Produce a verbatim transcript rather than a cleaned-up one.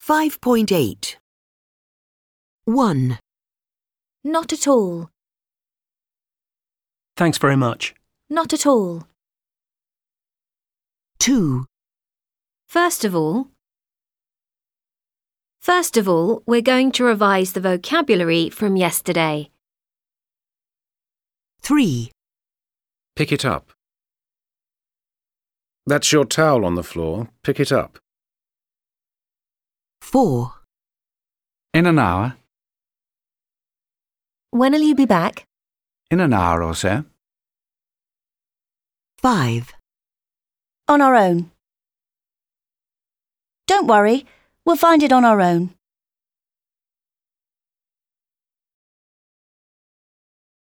five point eight. one. Not at all. Thanks very much. Not at all. two. First of all, First of all, we're going to revise the vocabulary from yesterday. three. Pick it up. That's your towel on the floor. Pick it up. four. In an hour. When'll you be back? In an hour or so. five. On our own. Don't worry, we'll find it on our own.